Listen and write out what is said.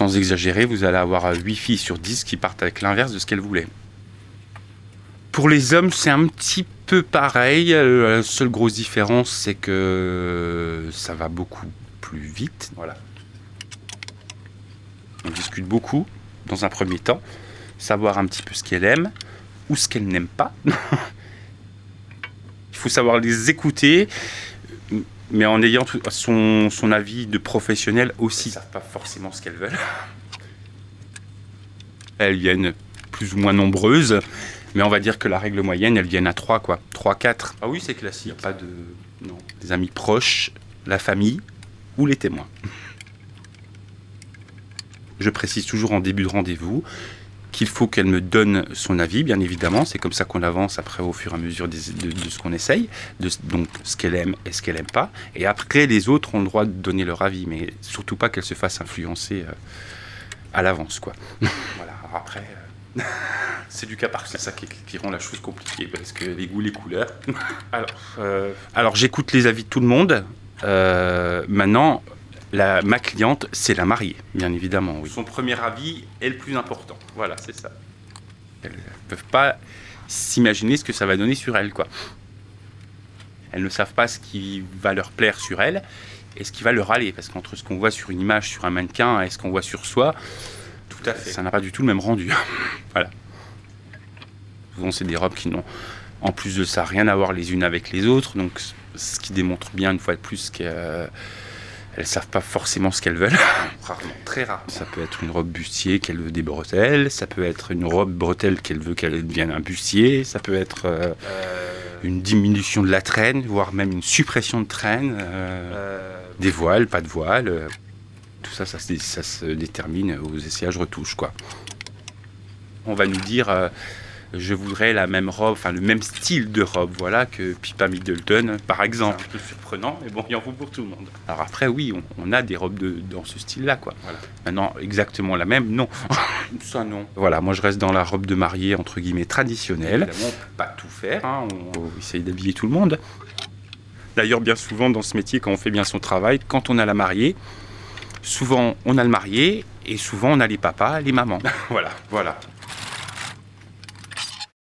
sans exagérer, vous allez avoir 8 filles sur 10 qui partent avec l'inverse de ce qu'elles voulaient. Pour les hommes, c'est un petit peu pareil. La seule grosse différence, c'est que ça va beaucoup plus vite. Voilà. On discute beaucoup, dans un premier temps, savoir un petit peu ce qu'elle aime ou ce qu'elle n'aime pas. Il faut savoir les écouter, mais en ayant son avis de professionnel aussi. Ils ne savent pas forcément ce qu'elles veulent. Elles viennent plus ou moins nombreuses, mais on va dire que la règle moyenne, elles viennent à 3, quoi. 3, 4. Ah oui, c'est classique. Il n'y a pas de... Non. Des amis proches, la famille ou les témoins. Je précise toujours en début de rendez-vous qu'il faut qu'elle me donne son avis, bien évidemment. C'est comme ça qu'on avance après au fur et à mesure de ce qu'on essaye, donc ce qu'elle aime et ce qu'elle n'aime pas. Et après, les autres ont le droit de donner leur avis, mais surtout pas qu'elle se fasse influencer à l'avance, quoi. Voilà, après... c'est du cas par cas, c'est ça qui rend la chose compliquée, parce que les goûts, les couleurs. Alors j'écoute les avis de tout le monde. Maintenant, ma cliente, c'est la mariée, bien évidemment. Oui. Son premier avis est le plus important. Voilà, c'est ça. Elles ne peuvent pas s'imaginer ce que ça va donner sur elle, quoi. Elles ne savent pas ce qui va leur plaire sur elle et ce qui va leur aller, parce qu'entre ce qu'on voit sur une image, sur un mannequin, et ce qu'on voit sur soi, tout à fait. Ça n'a pas du tout le même rendu. Voilà. Souvent, c'est des robes qui n'ont, en plus de ça, rien à voir les unes avec les autres. Donc, ce qui démontre bien, une fois de plus, qu'elles ne savent pas forcément ce qu'elles veulent. Rarement, très rarement. Ça peut être une robe bustier qu'elle veut des bretelles. Ça peut être une robe bretelle qu'elle veut qu'elle devienne un bustier. Ça peut être une diminution de la traîne, voire même une suppression de traîne. Des voiles, pas de voiles. Tout ça, ça se détermine aux essayages retouches, quoi. On va nous dire, je voudrais la même robe, enfin le même style de robe, voilà, que Pippa Middleton, par exemple. C'est un peu surprenant, mais bon, il en faut pour tout le monde. Alors après, oui, on a des robes dans ce style-là, quoi. Voilà. Maintenant, exactement la même, non. Ça, non. Voilà, moi, je reste dans la robe de mariée, entre guillemets, traditionnelle. Évidemment, on ne peut pas tout faire, hein, on essaye d'habiller tout le monde. D'ailleurs, bien souvent, dans ce métier, quand on fait bien son travail, quand on a la mariée, souvent, on a le marié et souvent, on a les papas, les mamans. Voilà.